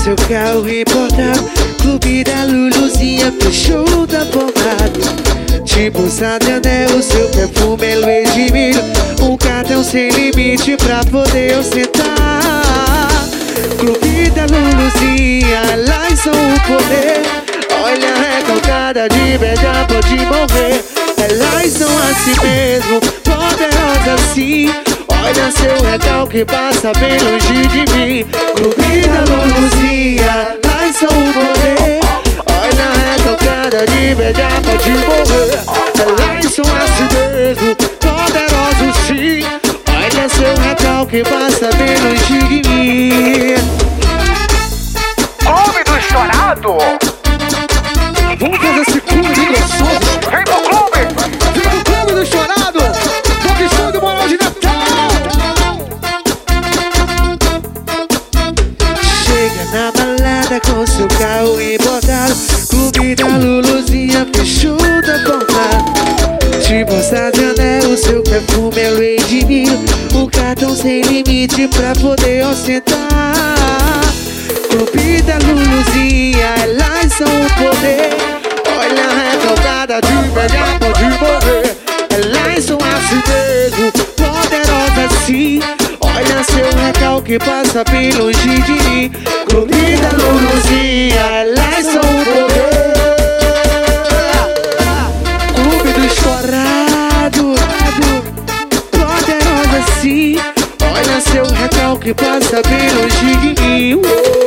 seu carro importado. Clube da Luluzinha fechou da porrada. Tipo Satanás, o seu perfume é Louis de milho. Um cartão sem limite pra poder ostentar. Clube da Luluzinha, elas são o poder. Olha a recalcada de velha pode morrer. Elas são assim mesmo, poderosas assim. Olha seu recalque passa bem longe de mim. Clube da Luluzinha, elas são o poder. Olha a recalcada de velha pode morrer. Elas são assim mesmo, poderosos sim. Olha seu recalque passa bem longe de mim. Clube do Estourado. Vamos fazer esse clube gostoso. Vem pro clube. Vem pro clube do Estourado. Conquistou do Moral de Natal. Chega na balada com seu carro importado. Clube da Luluzinha fechou da porrada. Tipo Satanás, o seu perfume é Louis de milho. Um cartão sem limite pra poder ostentar. Clube da Luluzinha, elas são o poder. Olha a recalcada de velha pode morrer. Elas são assim mesmo, poderosas sim. Olha seu recalque passa bem longe de mim. Clube da Luluzinha, elas são o poder. Clube do Estourado, poderosa sim. Olha seu recalque passa bem longe de mim.